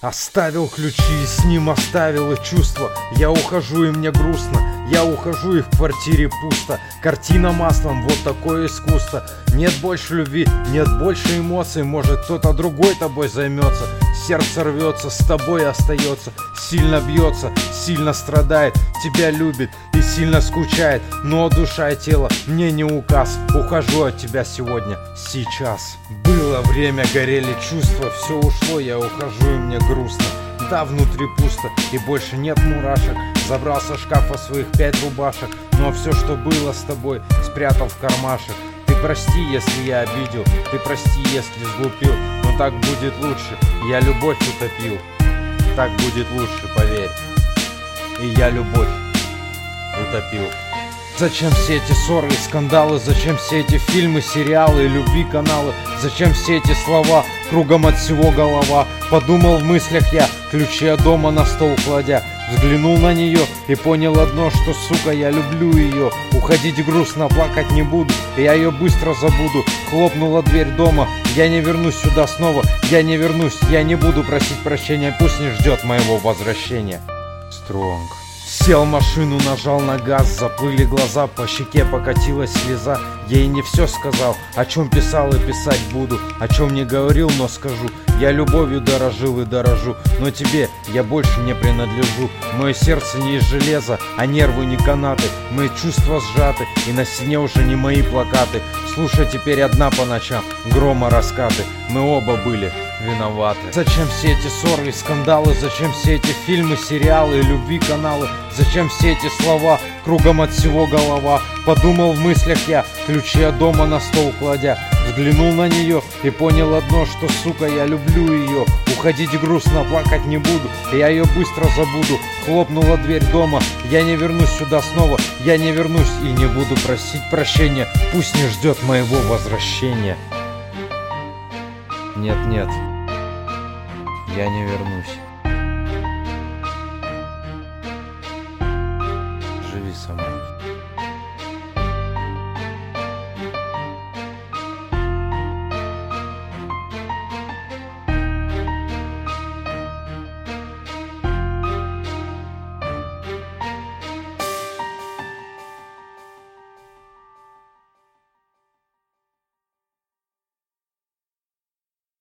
Оставил ключи, и с ним оставил и чувства. Я ухожу, и мне грустно. Я ухожу, и в квартире пусто. Картина маслом, вот такое искусство. Нет больше любви, нет больше эмоций. Может, кто-то другой тобой займется. Сердце рвется, с тобой остается. Сильно бьется, сильно страдает. Тебя любит и сильно скучает. Но душа и тело мне не указ. Ухожу от тебя сегодня, сейчас. Было время, горели чувства. Все ушло, я ухожу, и мне грустно. Да, внутри пусто и больше нет мурашек. Забрал со шкафа своих 5 рубашек. Но все, что было с тобой, спрятал в кармашек. Ты прости, если я обидел. Ты прости, если сглупил. Но так будет лучше, я любовь утопил. Так будет лучше, поверь. И я любовь утопил. Зачем все эти ссоры и скандалы? Зачем все эти фильмы, сериалы, любви, каналы? Зачем все эти слова? Кругом от всего голова. Подумал в мыслях я, ключи от дома на стол кладя. Взглянул на нее и понял одно, что, сука, я люблю ее. Уходить грустно, плакать не буду, я ее быстро забуду. Хлопнула дверь дома, я не вернусь сюда снова. Я не вернусь, я не буду просить прощения. Пусть не ждет моего возвращения. Стронг. Сел в машину, нажал на газ, заплыли глаза, по щеке покатилась слеза. Я ей не все сказал, о чем писал и писать буду, о чем не говорил, но скажу. Я любовью дорожил и дорожу, но тебе я больше не принадлежу. Мое сердце не из железа, а нервы не канаты. Мои чувства сжаты, и на стене уже не мои плакаты. Слушай теперь одна по ночам, грома раскаты. Мы оба были виноваты. Зачем все эти ссоры и скандалы? Зачем все эти фильмы, сериалы и любви каналы? Зачем все эти слова? Кругом от всего голова. Подумал в мыслях я, ключи от дома на стол кладя. Взглянул на нее и понял одно, что, сука, я люблю ее. Уходить грустно, плакать не буду, я ее быстро забуду. Хлопнула дверь дома, я не вернусь сюда снова. Я не вернусь и не буду просить прощения. Пусть не ждет моего возвращения. Нет, нет, я не вернусь. Живи со мной.